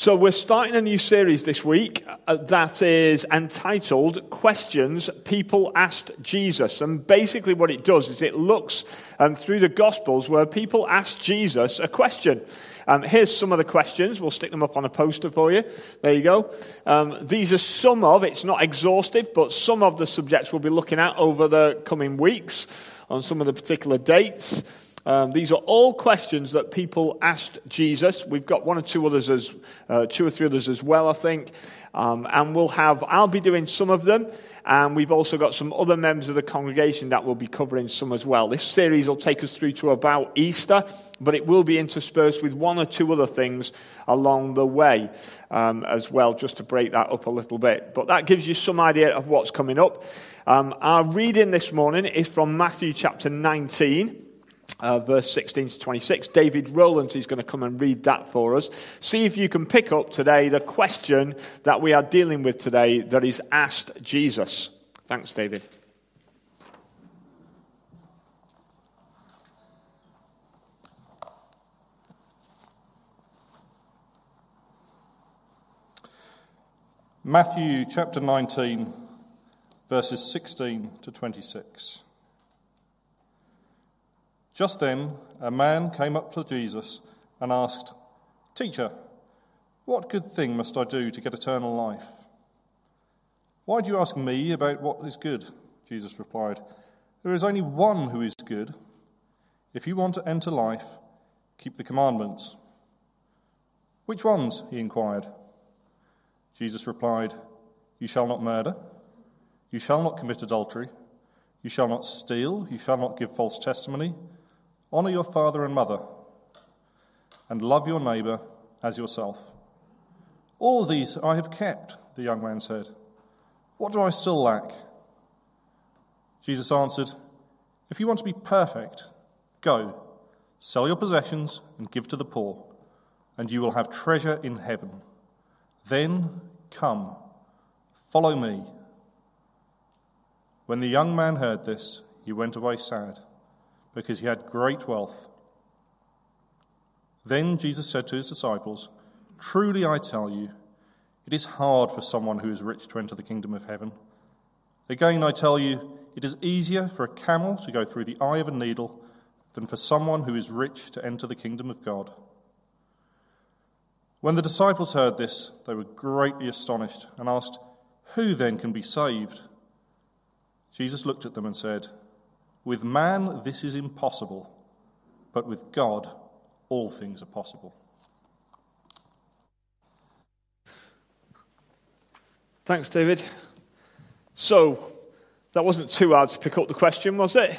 So we're starting a new series this week that is entitled Questions People Asked Jesus. And basically what it does is it looks through the Gospels where people ask Jesus a question. Here's some of the questions. We'll stick them up on a poster for you. There you go. These are some of, it's not exhaustive, but some of the subjects we'll be looking at over the coming weeks on some of the particular dates. These are all questions that people asked Jesus. We've got two or three others as well, I think. And I'll be doing some of them. And we've also got some other members of the congregation that will be covering some as well. This series will take us through to about Easter, but it will be interspersed with one or two other things along the way as well, just to break that up a little bit. But that gives you some idea of what's coming up. Our reading this morning is from Matthew chapter 19. Verse 16 to 26. David Rowland is going to come and read that for us. See if you can pick up today the question that we are dealing with today that is asked Jesus. Thanks, David. Matthew chapter 19, verses 16 to 26. Just then, a man came up to Jesus and asked, "Teacher, what good thing must I do to get eternal life?" "Why do you ask me about what is good?" Jesus replied. "There is only one who is good. If you want to enter life, keep the commandments." "Which ones?" he inquired. Jesus replied, "You shall not murder. You shall not commit adultery. You shall not steal. You shall not give false testimony. Honour your father and mother, and love your neighbour as yourself. All of these I have kept," the young man said. "What do I still lack?" Jesus answered, "If you want to be perfect, go, sell your possessions and give to the poor, and you will have treasure in heaven. Then come, follow me." When the young man heard this, he went away sad, because he had great wealth. Then Jesus said to his disciples, "Truly I tell you, it is hard for someone who is rich to enter the kingdom of heaven. Again I tell you, it is easier for a camel to go through the eye of a needle than for someone who is rich to enter the kingdom of God." When the disciples heard this, they were greatly astonished and asked, "Who then can be saved?" Jesus looked at them and said, "With man this is impossible, but with God all things are possible." Thanks, David. So, that wasn't too hard to pick up the question, was it?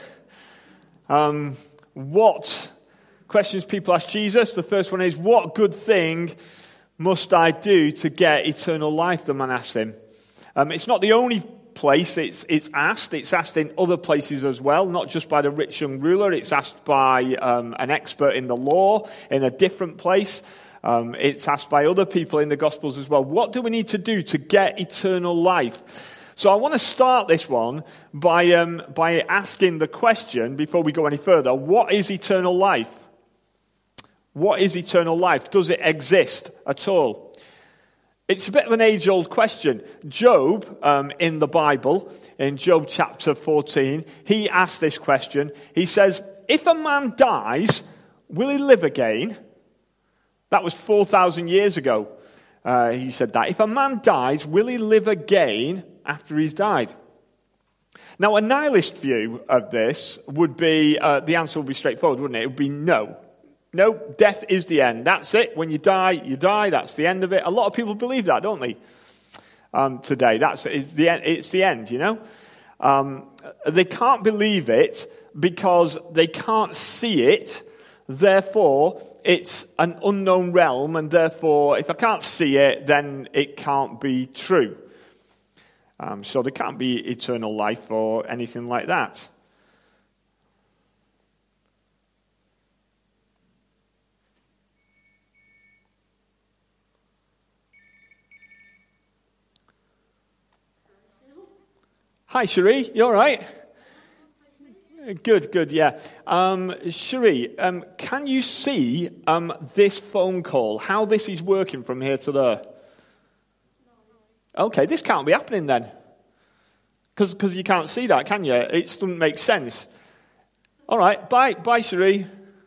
What questions people ask Jesus? The first one is, what good thing must I do to get eternal life? The man asked him. It's not the only place it's asked in other places as well, not just by the rich young ruler. It's asked by an expert in the law in a different place. It's asked by other people in the Gospels as well. What do we need to do to get eternal life? So I want to start this one by asking the question, before we go any further, what is eternal life? What is eternal life? Does it exist at all? It's a bit of an age-old question. Job, in the Bible, in Job chapter 14, he asked this question. He says, if a man dies, will he live again? That was 4,000 years ago. He said that. If a man dies, will he live again after he's died? Now, a nihilist view of this would be, the answer would be straightforward, wouldn't it? It would be no. No, death is the end. That's it. When you die, you die. That's the end of it. A lot of people believe that, don't they? Today, it's the end, you know? They can't believe it because they can't see it. Therefore, it's an unknown realm, and therefore, if I can't see it, then it can't be true. So there can't be eternal life or anything like that. Hi, Cherie. You all right? Good, yeah. Cherie, can you see this phone call, how this is working from here to there? Okay, this can't be happening then. Because you can't see that, can you? It doesn't make sense. All right, bye, Cherie.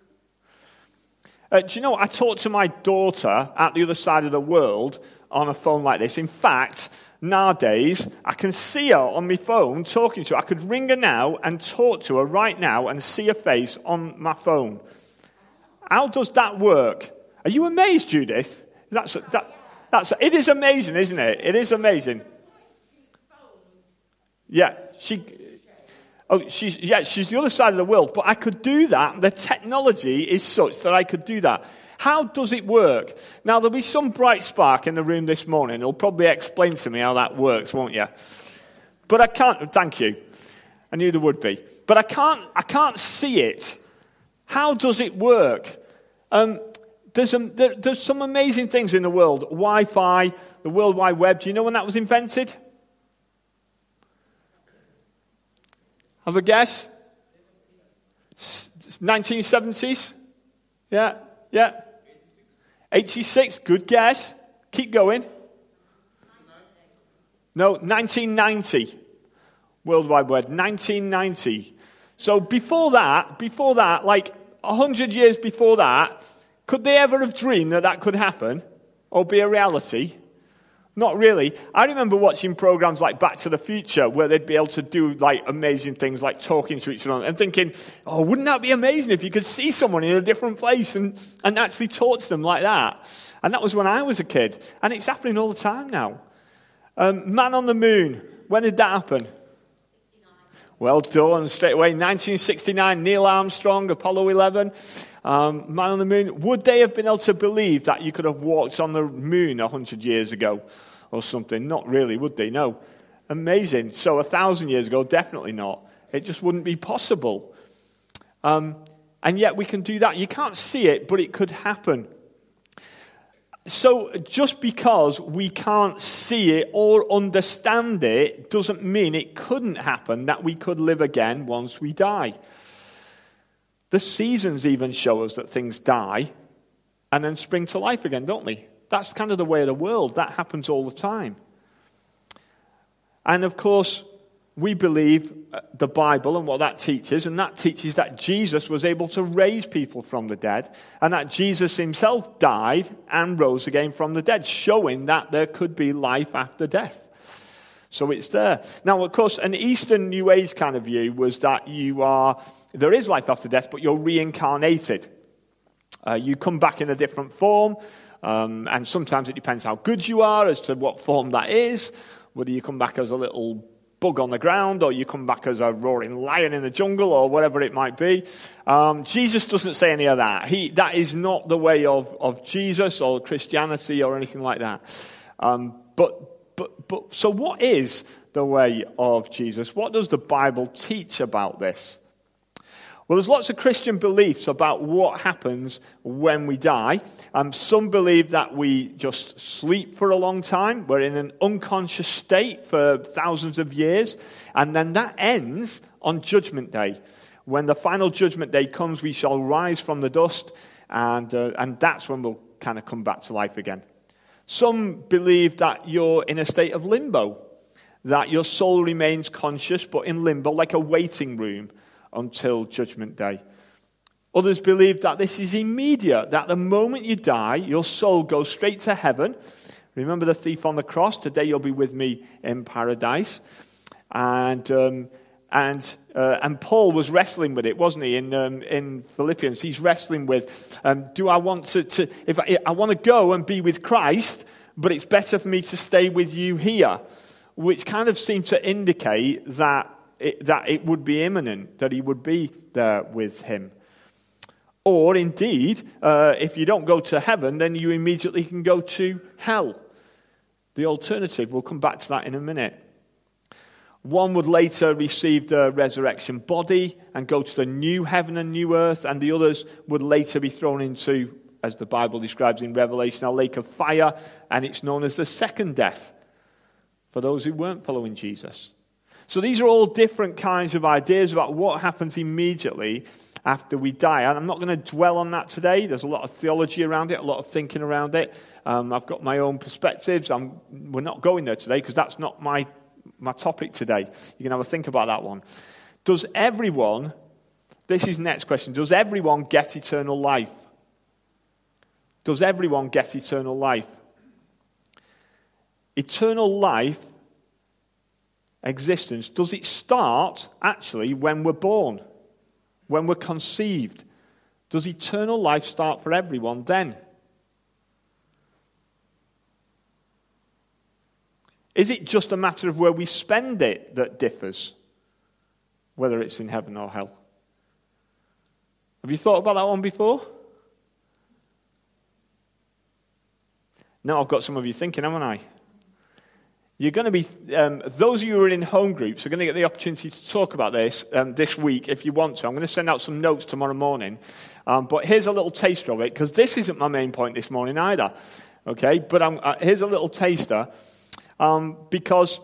Do you know, I talk to my daughter at the other side of the world on a phone like this. In fact, nowadays, I can see her on my phone talking to her. I could ring her now and talk to her right now and see her face on my phone. How does that work? Are you amazed, Judith? It is amazing, isn't it? It is amazing. Yeah, she's the other side of the world, but I could do that. The technology is such that I could do that. How does it work? Now, there'll be some bright spark in the room this morning. He'll probably explain to me how that works, won't you? But I can't, thank you. I knew there would be. But I can't see it. How does it work? There's some amazing things in the world. Wi-Fi, the World Wide Web. Do you know when that was invented? Have a guess? 1970s? Yeah. 86, good guess. Keep going. No, 1990. World Wide Web, 1990. So before that, like 100 years before that, could they ever have dreamed that could happen or be a reality? Not really. I remember watching programs like Back to the Future where they'd be able to do like amazing things like talking to each other and thinking, oh, wouldn't that be amazing if you could see someone in a different place and actually talk to them like that? And that was when I was a kid. And it's happening all the time now. Man on the moon. When did that happen? Well done, straight away. 1969, Neil Armstrong, Apollo 11. Man on the moon. Would they have been able to believe that you could have walked on the moon 100 years ago or something? Not really, would they? No. Amazing. So 1,000 years ago, definitely not. It just wouldn't be possible. And yet we can do that. You can't see it, but it could happen. So just because we can't see it or understand it doesn't mean it couldn't happen, that we could live again once we die. The seasons even show us that things die and then spring to life again, don't they? That's kind of the way of the world. That happens all the time. And of course, we believe the Bible and what that teaches, and that teaches that Jesus was able to raise people from the dead, and that Jesus himself died and rose again from the dead, showing that there could be life after death. So it's there. Now, of course, an Eastern New Age kind of view was that there is life after death, but you're reincarnated. You come back in a different form, and sometimes it depends how good you are as to what form that is, whether you come back as a little bug on the ground, or you come back as a roaring lion in the jungle, or whatever it might be. Jesus doesn't say any of that. That is not the way of Jesus or Christianity or anything like that. But so what is the way of Jesus? What does the Bible teach about this? Well, there's lots of Christian beliefs about what happens when we die. Some believe that we just sleep for a long time. We're in an unconscious state for thousands of years. And then that ends on Judgment Day. When the final Judgment Day comes, we shall rise from the dust. And that's when we'll kind of come back to life again. Some believe that you're in a state of limbo. That your soul remains conscious, but in limbo, like a waiting room, until Judgment Day. Others believe that this is immediate, that the moment you die, your soul goes straight to heaven. Remember the thief on the cross? Today you'll be with me in paradise. And Paul was wrestling with it, wasn't he? In Philippians, he's wrestling with, do I want to if I want to go and be with Christ, but it's better for me to stay with you here, which kind of seemed to indicate that it would be imminent, that he would be there with him. Or indeed, if you don't go to heaven, then you immediately can go to hell. The alternative, we'll come back to that in a minute. One would later receive the resurrection body and go to the new heaven and new earth, and the others would later be thrown into, as the Bible describes in Revelation, a lake of fire, and it's known as the second death for those who weren't following Jesus. So these are all different kinds of ideas about what happens immediately after we die. And I'm not going to dwell on that today. There's a lot of theology around it, a lot of thinking around it. I've got my own perspectives. We're not going there today because that's not my topic today. You can have a think about that one. Does everyone, this is the next question, does everyone get eternal life? Does everyone get eternal life? Eternal life, existence, does it start actually when we're born? When we're conceived? Does eternal life start for everyone then? Is it just a matter of where we spend it that differs? Whether it's in heaven or hell? Have you thought about that one before? Now I've got some of you thinking, haven't I? You're going to be, those of you who are in home groups are going to get the opportunity to talk about this this week if you want to. I'm going to send out some notes tomorrow morning. But here's a little taster of it, because this isn't my main point this morning either. Okay, but here's a little taster. Because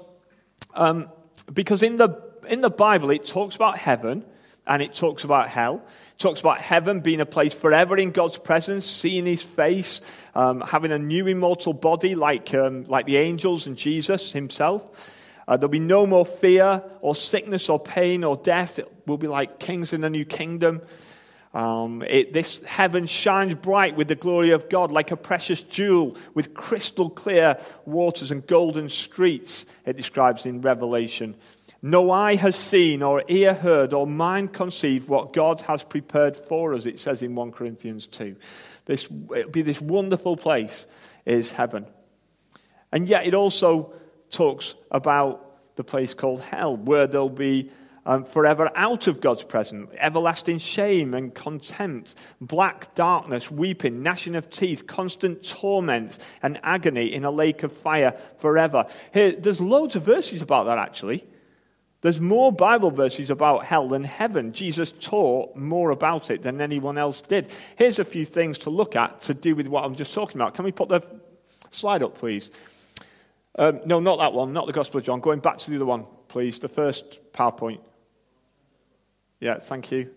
in the Bible it talks about heaven and it talks about hell. It talks about heaven being a place forever in God's presence, seeing his face, having a new immortal body like the angels and Jesus himself. There'll be no more fear or sickness or pain or death. It will be like kings in a new kingdom. This heaven shines bright with the glory of God like a precious jewel with crystal clear waters and golden streets, it describes in Revelation. No eye has seen or ear heard or mind conceived what God has prepared for us, it says in 1 Corinthians 2. It'll be this wonderful place is heaven. And yet it also talks about the place called hell, where there'll be forever out of God's presence, everlasting shame and contempt, black darkness, weeping, gnashing of teeth, constant torment and agony in a lake of fire forever. Here, there's loads of verses about that actually. There's more Bible verses about hell than heaven. Jesus taught more about it than anyone else did. Here's a few things to look at to do with what I'm just talking about. Can we put the slide up, please? No, not that one, not the Gospel of John. Going back to the other one, please, the first PowerPoint. Yeah, thank you.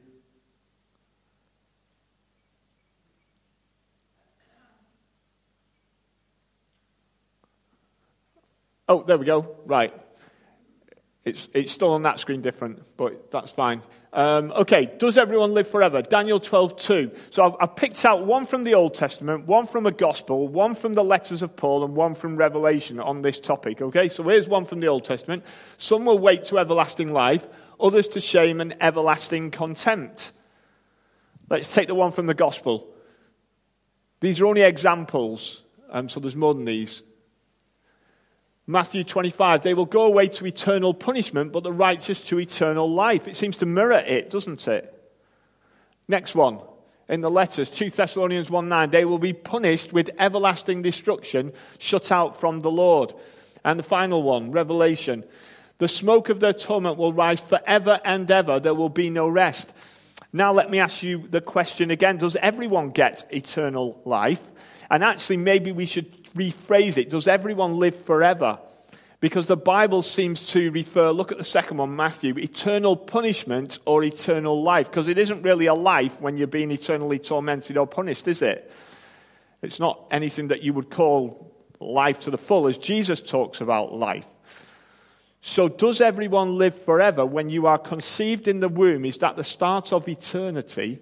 Oh, there we go. Right. It's still on that screen different, but that's fine. Okay, does everyone live forever? Daniel 12:2. So I've picked out one from the Old Testament, one from a Gospel, one from the letters of Paul, and one from Revelation on this topic. Okay, so here's one from the Old Testament. Some will wait to everlasting life, others to shame and everlasting contempt. Let's take the one from the Gospel. These are only examples, so there's more than these. Matthew 25, they will go away to eternal punishment, but the righteous to eternal life. It seems to mirror it, doesn't it? Next one, in the letters, 2 Thessalonians 1:9, they will be punished with everlasting destruction, shut out from the Lord. And the final one, Revelation, the smoke of their torment will rise forever and ever, there will be no rest. Now let me ask you the question again, does everyone get eternal life? And actually maybe we should rephrase it. Does everyone live forever? Because the Bible seems to refer, look at the second one, Matthew, eternal punishment or eternal life. Because it isn't really a life when you're being eternally tormented or punished, is it? It's not anything that you would call life to the full, as Jesus talks about life. So does everyone live forever? When you are conceived in the womb, is that the start of eternity?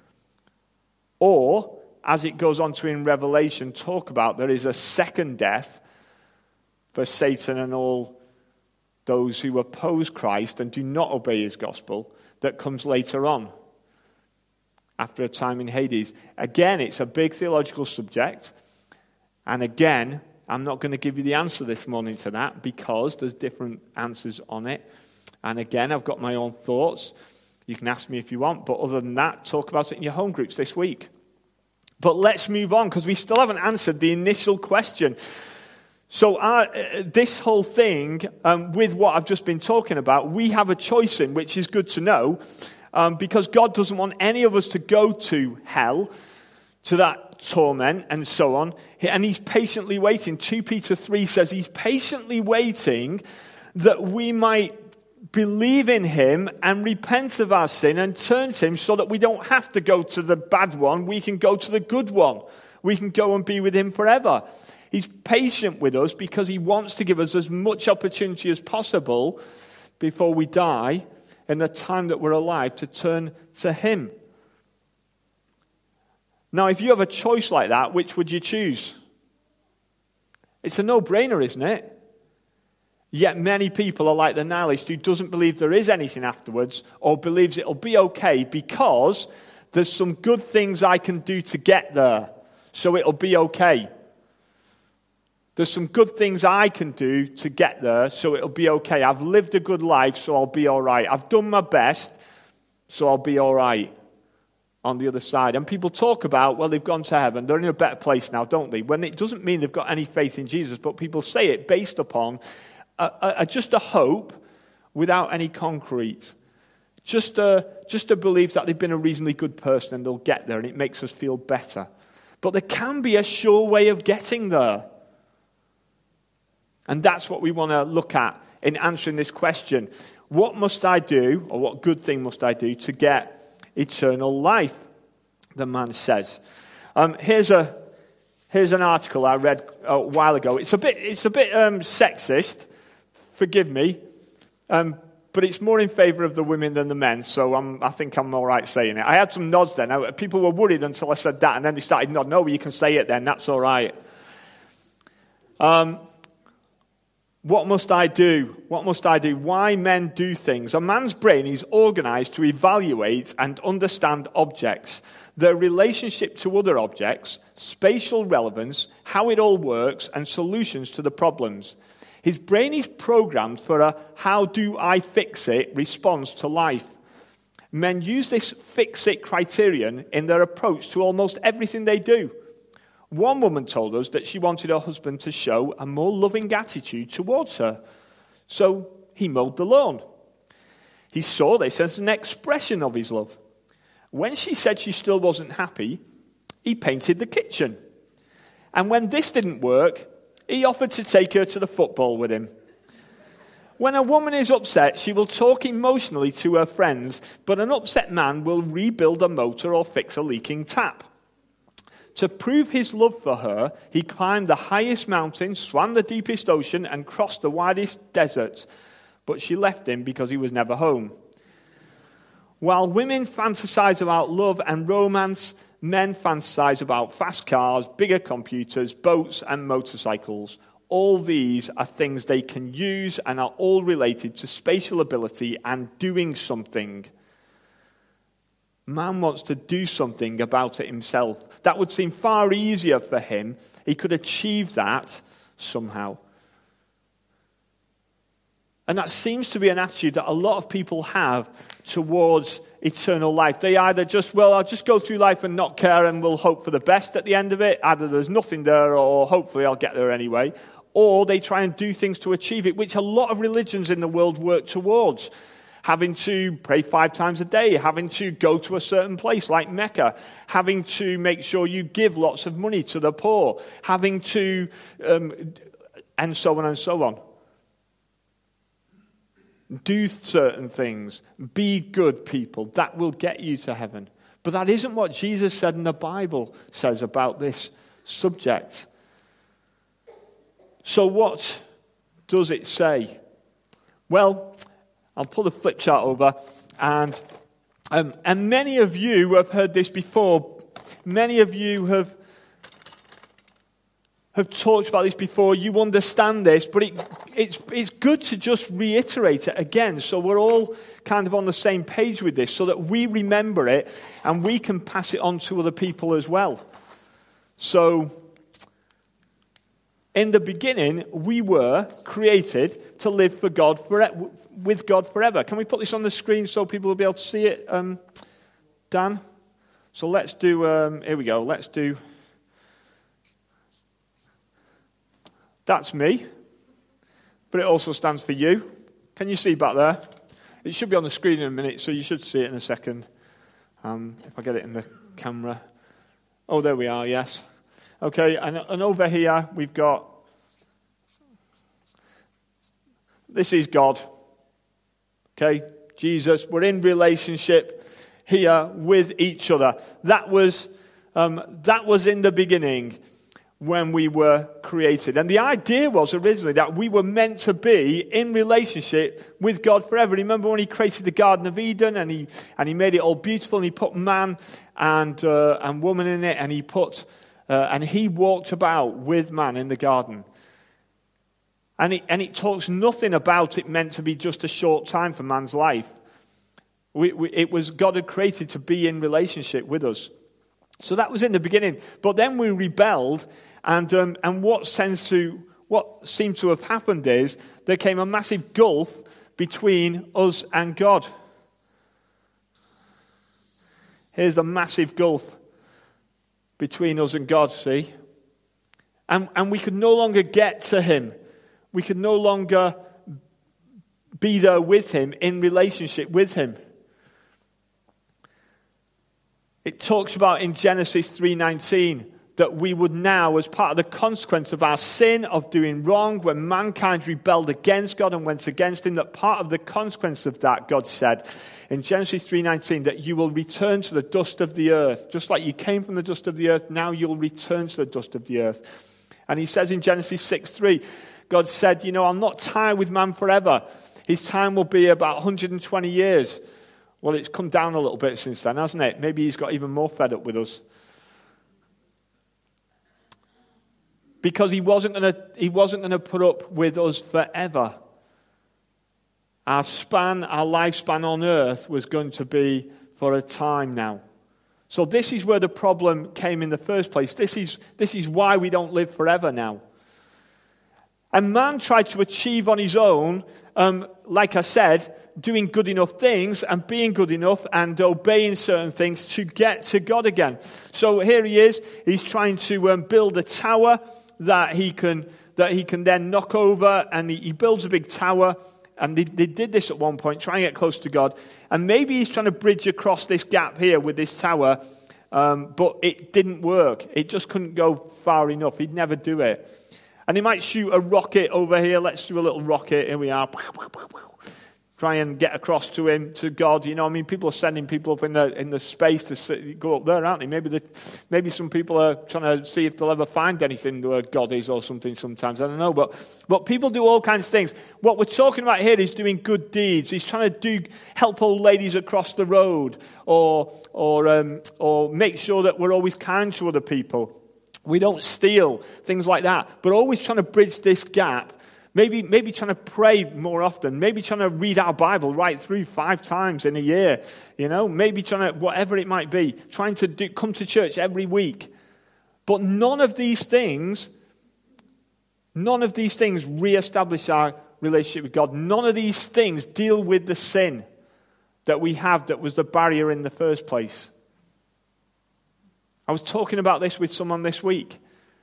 Or, as it goes on to in Revelation, talk about there is a second death for Satan and all those who oppose Christ and do not obey his gospel that comes later on, after a time in Hades. Again, it's a big theological subject. And again, I'm not going to give you the answer this morning to that because there's different answers on it. And again, I've got my own thoughts. You can ask me if you want. But other than that, talk about it in your home groups this week. But let's move on because we still haven't answered the initial question. So this whole thing, with what I've just been talking about, we have a choice in, which is good to know, because God doesn't want any of us to go to hell, to that torment and so on. And he's patiently waiting. 2 Peter 3 says he's patiently waiting that we might believe in him and repent of our sin and turn to him so that we don't have to go to the bad one. We can go to the good one. We can go and be with him forever. He's patient with us because he wants to give us as much opportunity as possible before we die in the time that we're alive to turn to him. Now, if you have a choice like that, which would you choose? It's a no-brainer, isn't it? Yet many people are like the nihilist who doesn't believe there is anything afterwards or believes it'll be okay because there's some good things I can do to get there, so it'll be okay. There's some good things I can do to get there, so it'll be okay. I've lived a good life, so I'll be all right. I've done my best, so I'll be all right on the other side. And people talk about, well, they've gone to heaven. They're in a better place now, don't they? When it doesn't mean they've got any faith in Jesus, but people say it based upon just a hope without any concrete. Just a belief that they've been a reasonably good person and they'll get there and it makes us feel better. But there can be a sure way of getting there. And that's what we want to look at in answering this question. What must I do, or what good thing must I do to get eternal life? The man says. Here's an article I read a while ago. It's a bit sexist. Forgive me, but it's more in favour of the women than the men, so I think I'm all right saying it. I had some nods then. People were worried until I said that, and then they started nodding. No, you can say it then, that's all right. What must I do? What must I do? Why men do things. A man's brain is organised to evaluate and understand objects, their relationship to other objects, spatial relevance, how it all works, and solutions to the problems. His brain is programmed for a how do I fix it response to life. Men use this fix it criterion in their approach to almost everything they do. One woman told us that she wanted her husband to show a more loving attitude towards her. So he mowed the lawn. He saw this as an expression of his love. When she said she still wasn't happy, he painted the kitchen. And when this didn't work, he offered to take her to the football with him. When a woman is upset, she will talk emotionally to her friends, but an upset man will rebuild a motor or fix a leaking tap. To prove his love for her, he climbed the highest mountain, swam the deepest ocean, and crossed the widest desert. But she left him because he was never home. While women fantasize about love and romance, men fantasize about fast cars, bigger computers, boats, and motorcycles. All these are things they can use and are all related to spatial ability and doing something. Man wants to do something about it himself. That would seem far easier for him. He could achieve that somehow. And that seems to be an attitude that a lot of people have towards eternal life. They either just, well, I'll just go through life and not care and we'll hope for the best at the end of it. Either there's nothing there or hopefully I'll get there anyway. Or they try and do things to achieve it, which a lot of religions in the world work towards. Having to pray 5 times a day, having to go to a certain place like Mecca, having to make sure you give lots of money to the poor, having to, and so on and so on. Do certain things. Be good people. That will get you to heaven. But that isn't what Jesus said in the Bible says about this subject. So what does it say? Well, I'll pull the flip chart over, and many of you have heard this before. Many of you have talked about this before. You understand this, but it's good to just reiterate it again, so we're all kind of on the same page with this, so that we remember it and we can pass it on to other people as well. So, in the beginning, we were created to live for God with God forever. Can we put this on the screen so people will be able to see it, Dan? So let's do, here we go, let's do, that's me, but it also stands for you. Can you see back there? It should be on the screen in a minute, so you should see it in a second, if I get it in the camera. Oh, there we are, yes. Okay, and over here we've got, this is God. Okay, Jesus, we're in relationship here with each other. That was in the beginning when we were created. And the idea was originally that we were meant to be in relationship with God forever. Remember when he created the Garden of Eden and he made it all beautiful, and he put man and woman in it, and he walked about with man in the garden. And it talks nothing about it meant to be just a short time for man's life. It was God had created to be in relationship with us. So that was in the beginning. But then we rebelled, and what seemed to have happened is there came a massive gulf between us and God. Here's a massive gulf between us and God, see? And we could no longer get to him. We could no longer be there with him, in relationship with him. It talks about in Genesis 3:19 that we would now, as part of the consequence of our sin of doing wrong, when mankind rebelled against God and went against him, that part of the consequence of that, God said in Genesis 3:19, that you will return to the dust of the earth. Just like you came from the dust of the earth, now you'll return to the dust of the earth. And he says in Genesis 6:3, God said, I'll not tie with man forever. His time will be about 120 years. Well, it's come down a little bit since then, hasn't it? Maybe he's got even more fed up with us. Because he wasn't going to put up with us forever. Our lifespan on earth was going to be for a time now. So this is where the problem came in the first place. This is why we don't live forever now. And man tried to achieve on his own, like I said, doing good enough things and being good enough and obeying certain things to get to God again. So here he is. He's trying to build a tower that he can then knock over, and he builds a big tower. And they did this at one point, trying to get close to God. And maybe he's trying to bridge across this gap here with this tower, but it didn't work. It just couldn't go far enough. He'd never do it. And he might shoot a rocket over here. Let's do a little rocket. Here we are. Try and get across to him, to God. People are sending people up in the space to go up there, aren't they? Maybe some people are trying to see if they'll ever find anything where God is or something sometimes. I don't know. But people do all kinds of things. What we're talking about here is doing good deeds. He's trying to help old ladies across the road, or make sure that we're always kind to other people. We don't steal, things like that. But always trying to bridge this gap. Maybe trying to pray more often. Maybe trying to read our Bible right through 5 times in a year. Maybe trying to, whatever it might be, trying to come to church every week. But none of these things reestablish our relationship with God. None of these things deal with the sin that we have that was the barrier in the first place. I was talking about this with someone this week.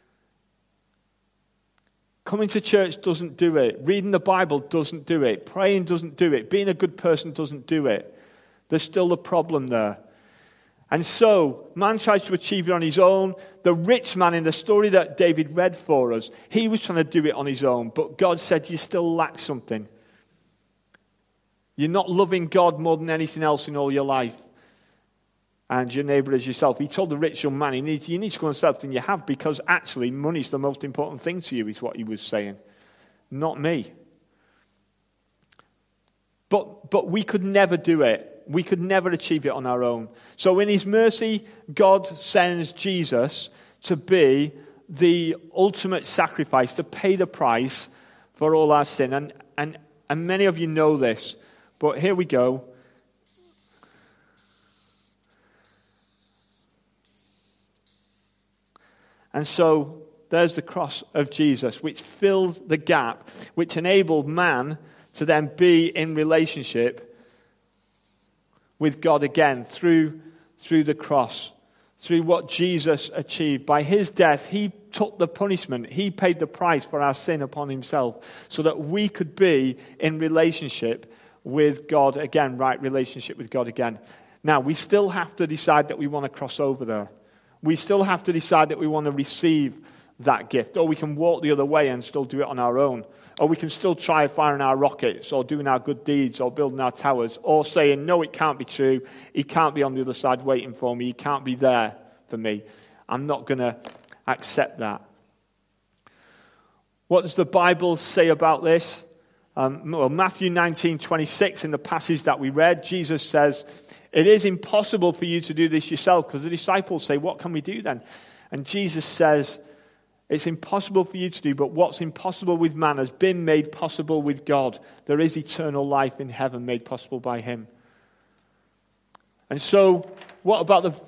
Coming to church doesn't do it. Reading the Bible doesn't do it. Praying doesn't do it. Being a good person doesn't do it. There's still a problem there. And so, man tries to achieve it on his own. The rich man in the story that David read for us, he was trying to do it on his own. But God said, you still lack something. You're not loving God more than anything else in all your life. And your neighbor as yourself. He told the rich young man, you need to go and sell everything you have, because actually money's the most important thing to you, is what he was saying. Not me. But we could never do it. We could never achieve it on our own. So in his mercy, God sends Jesus to be the ultimate sacrifice, to pay the price for all our sin. And many of you know this, but here we go. And so there's the cross of Jesus, which filled the gap, which enabled man to then be in relationship with God again through the cross, through what Jesus achieved. By his death, he took the punishment. He paid the price for our sin upon himself, so that we could be in relationship with God again, right relationship with God again. Now, we still have to decide that we want to cross over there. We still have to decide that we want to receive that gift. Or we can walk the other way and still do it on our own. Or we can still try firing our rockets or doing our good deeds or building our towers or saying, no, it can't be true. He can't be on the other side waiting for me. He can't be there for me. I'm not going to accept that. What does the Bible say about this? Matthew 19:26, in the passage that we read, Jesus says, it is impossible for you to do this yourself, because the disciples say, what can we do then? And Jesus says, it's impossible for you to do, but what's impossible with man has been made possible with God. There is eternal life in heaven made possible by him. And so, what about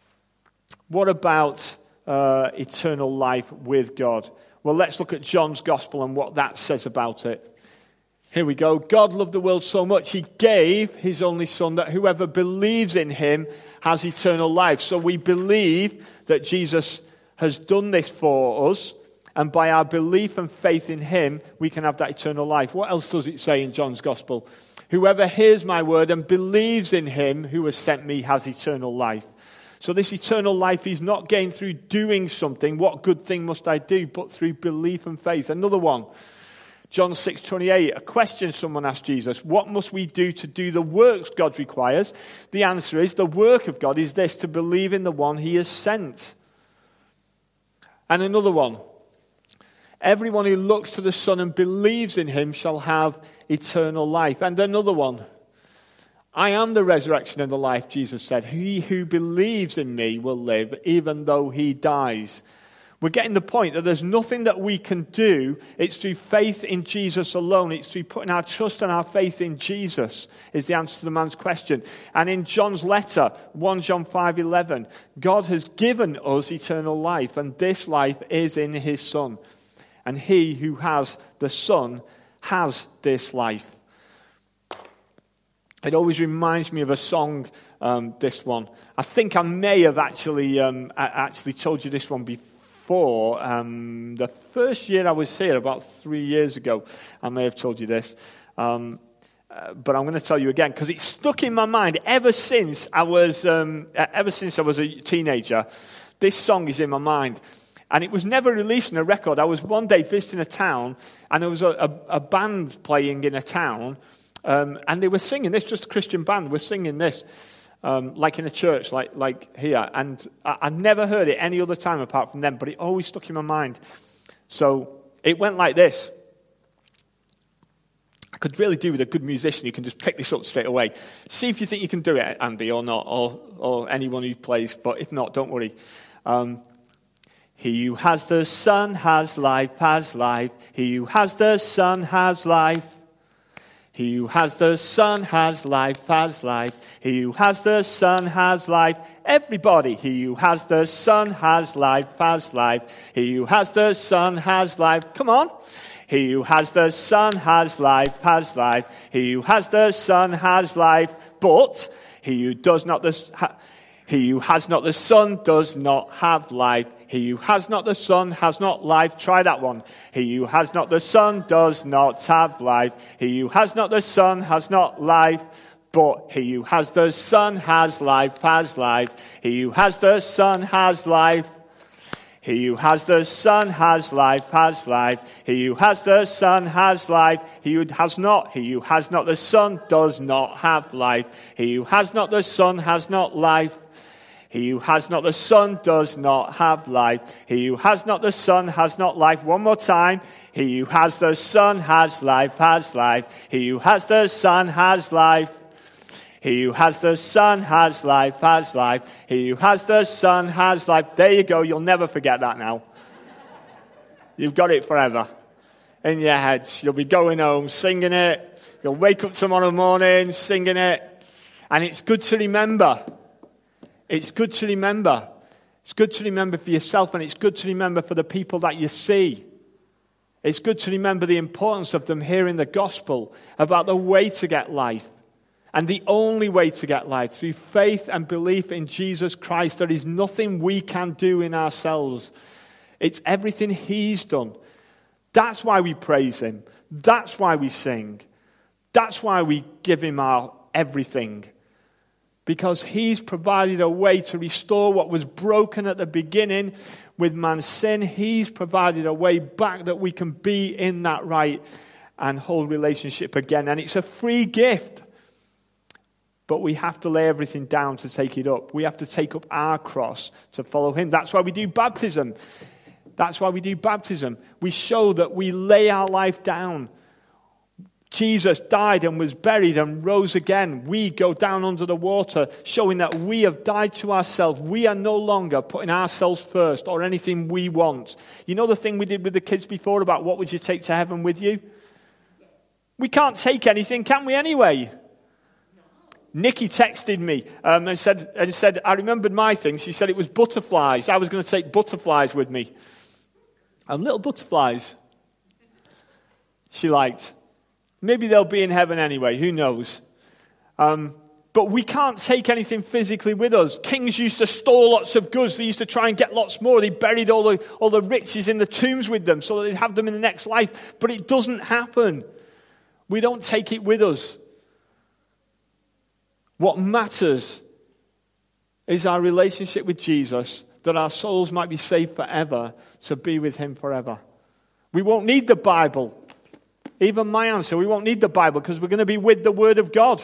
eternal life with God? Well, let's look at John's Gospel and what that says about it. Here we go. God loved the world so much, he gave his only Son, that whoever believes in him has eternal life. So we believe that Jesus has done this for us, and by our belief and faith in him, we can have that eternal life. What else does it say in John's Gospel? Whoever hears my word and believes in him who has sent me has eternal life. So this eternal life is not gained through doing something. What good thing must I do? But through belief and faith. Another one. John 6:28, a question someone asked Jesus, what must we do to do the works God requires? The answer is, the work of God is this, to believe in the one he has sent. And another one, everyone who looks to the Son and believes in him shall have eternal life. And another one, I am the resurrection and the life, Jesus said. He who believes in me will live even though he dies. We're getting the point that there's nothing that we can do. It's through faith in Jesus alone. It's through putting our trust and our faith in Jesus is the answer to the man's question. And in John's letter, 1 John 5:11, God has given us eternal life, and this life is in his Son. And he who has the Son has this life. It always reminds me of a song, this one. I think I may have actually told you this one before. The first year I was here, about 3 years ago, I may have told you this, but I'm going to tell you again because it's stuck in my mind ever since I was a teenager. This song is in my mind, and it was never released in a record. I was one day visiting a town, and there was a band playing in a town, and they were singing this. Just a Christian band were singing this. Like in a church, like here. And I never heard it any other time apart from them, but it always stuck in my mind. So it went like this. I could really do with a good musician who can just pick this up straight away. See if you think you can do it, Andy, or not, or anyone who plays. But if not, don't worry. He who has the Son has life, has life. He who has the Son has life. He who has the Son has life, has life. He who has the Son has life. Everybody, he who has the Son has life, has life. He who has the Son has life. Come on. He who has the Son has life, has life. He who has the Son has life. But he who has not the Son does not have life. He who has not the Son has not life. Try that one. He who has not the Son does not have life. He who has not the Son has not life. But he who has the Son has life, has life. He who has the Son has life. He who has the Son has life, has life. He who has the Son has life. He who has not the Son does not have life. He who has not the Son has not life. He who has not the Son does not have life. He who has not the Son has not life. One more time. He who has the Son has life, has life. He who has the Son has life. He who has the Son has life, has life. He who has the Son has life. There you go. You'll never forget that now. You've got it forever in your heads. You'll be going home singing it. You'll wake up tomorrow morning singing it. And it's good to remember. It's good to remember. It's good to remember for yourself, and it's good to remember for the people that you see. It's good to remember the importance of them hearing the gospel about the way to get life. And the only way to get life, through faith and belief in Jesus Christ. There is nothing we can do in ourselves. It's everything he's done. That's why we praise him. That's why we sing. That's why we give him our everything. because he's provided a way to restore what was broken at the beginning with man's sin. He's provided a way back that we can be in that right and hold relationship again. And it's a free gift. But we have to lay everything down to take it up. We have to take up our cross to follow him. That's why we do baptism. That's why we do baptism. We show that we lay our life down. Jesus died and was buried and rose again. We go down under the water, showing that we have died to ourselves. We are no longer putting ourselves first or anything we want. You know the thing we did with the kids before about what would you take to heaven with you? We can't take anything, can we anyway? Nikki texted me and said, I remembered my thing. She said it was butterflies. I was going to take butterflies with me. Little butterflies. She liked. Maybe they'll be in heaven anyway. Who knows? But we can't take anything physically with us. Kings used to store lots of goods. They used to try and get lots more. They buried all the riches in the tombs with them so that they'd have them in the next life. But it doesn't happen. We don't take it with us. What matters is our relationship with Jesus, that our souls might be saved forever, to be with him forever. We won't need the Bible. Even my answer, we won't need the Bible because we're going to be with the Word of God.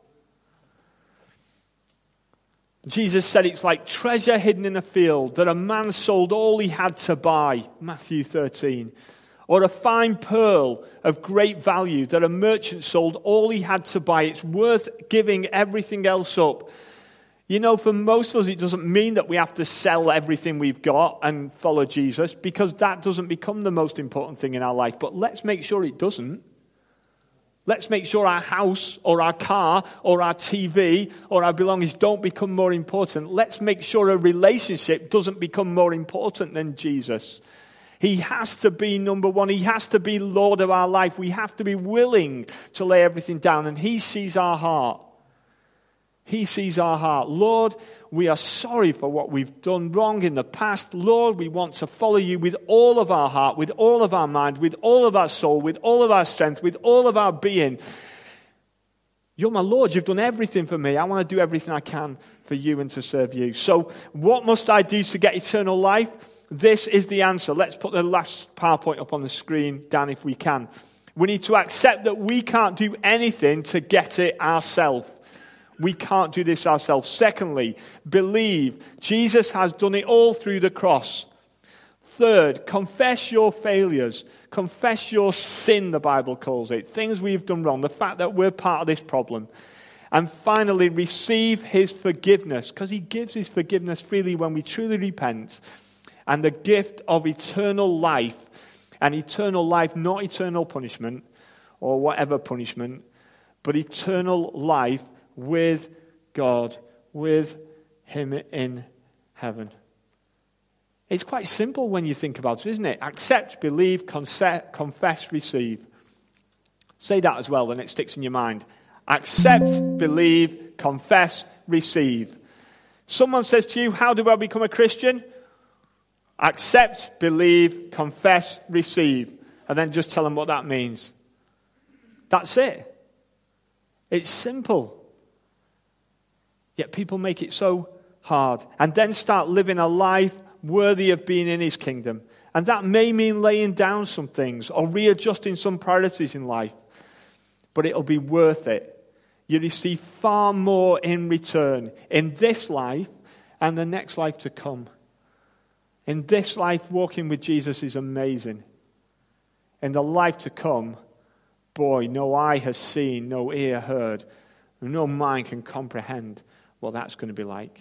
Jesus said it's like treasure hidden in a field that a man sold all he had to buy, Matthew 13. Or a fine pearl of great value that a merchant sold all he had to buy. It's worth giving everything else up. You know, for most of us, it doesn't mean that we have to sell everything we've got and follow Jesus, because that doesn't become the most important thing in our life. But let's make sure it doesn't. Let's make sure our house or our car or our TV or our belongings don't become more important. Let's make sure a relationship doesn't become more important than Jesus. He has to be number one. He has to be Lord of our life. We have to be willing to lay everything down. And he sees our heart. He sees our heart. Lord, we are sorry for what we've done wrong in the past. Lord, we want to follow you with all of our heart, with all of our mind, with all of our soul, with all of our strength, with all of our being. You're my Lord. You've done everything for me. I want to do everything I can for you and to serve you. So what must I do to get eternal life? This is the answer. Let's put the last PowerPoint up on the screen, Dan, if we can. We need to accept that we can't do anything to get it ourselves. We can't do this ourselves. Secondly, believe Jesus has done it all through the cross. Third, confess your failures. Confess your sin, the Bible calls it. Things we've done wrong. The fact that we're part of this problem. And finally, receive his forgiveness, because he gives his forgiveness freely when we truly repent. And the gift of eternal life, and eternal life, not eternal punishment or whatever punishment, but eternal life with God, with him in heaven. It's quite simple when you think about it, isn't it? Accept, believe, confess, receive. Say that as well, then it sticks in your mind. Accept, believe, confess, receive. Someone says to you, how do I become a Christian? Accept, believe, confess, receive. And then just tell them what that means. That's it. It's simple. Yet people make it so hard. And then start living a life worthy of being in his kingdom. And that may mean laying down some things or readjusting some priorities in life. But it'll be worth it. You receive far more in return in this life and the next life to come. In this life, walking with Jesus is amazing. In the life to come, boy, no eye has seen, no ear heard, no mind can comprehend what that's going to be like.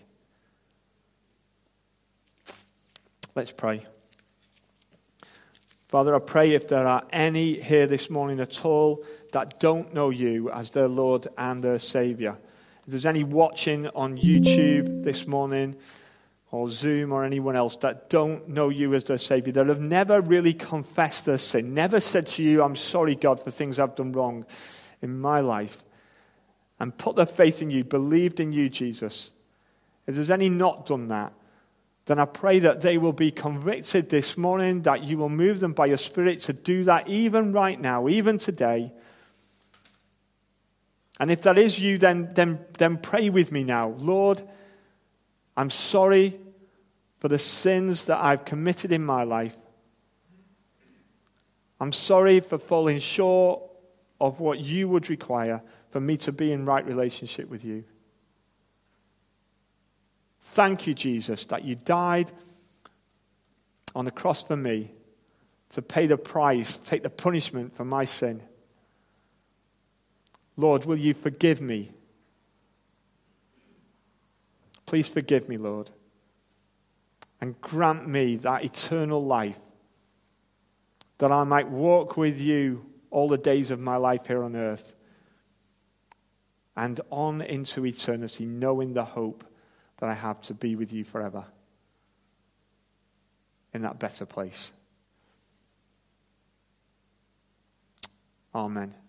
Let's pray. Father, I pray if there are any here this morning at all that don't know you as their Lord and their Savior. If there's any watching on YouTube this morning, or Zoom, or anyone else that don't know you as their Savior, that have never really confessed their sin, never said to you, I'm sorry, God, for things I've done wrong in my life, and put their faith in you, believed in you, Jesus. If there's any not done that, then I pray that they will be convicted this morning, that you will move them by your Spirit to do that even right now, even today. And if that is you, then pray with me now. Lord, I'm sorry for the sins that I've committed in my life. I'm sorry for falling short of what you would require for me to be in right relationship with you. Thank you, Jesus, that you died on the cross for me to pay the price, take the punishment for my sin. Lord, will you forgive me? Please forgive me, Lord, and grant me that eternal life, that I might walk with you all the days of my life here on earth and on into eternity, knowing the hope that I have to be with you forever in that better place. Amen.